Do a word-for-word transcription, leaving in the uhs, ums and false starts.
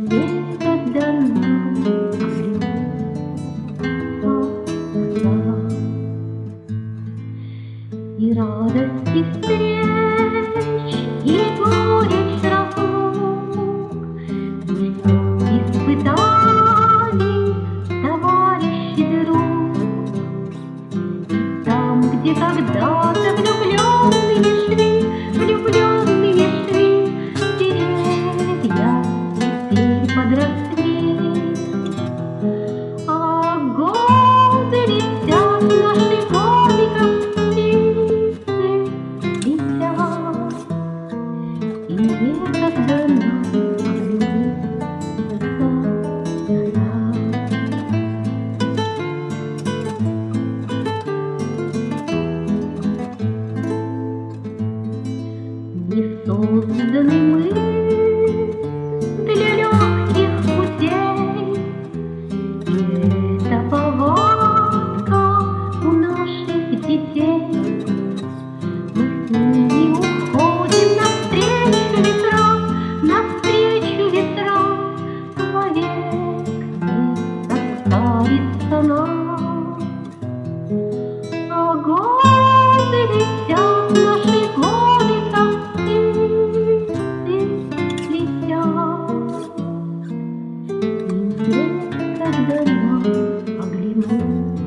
Некогда нам оглянуться и радости встреч, и горечь разлук, и все испытали товарищ и друг. И там, где когда-то влюбленные шли, влюбленные шли, деревья теперь подросли, а годы летят, наши годы, как птицы, летят, и некогда нам оглянуться назад. Не созданы мы для легких путей, и это повадка у наших детей. Мы с ними уходим навстречу ветрам, навстречу ветрам, вовек не состарится нам. А годы летят, наши годы, как птицы, летят, и некогда нам оглянуться.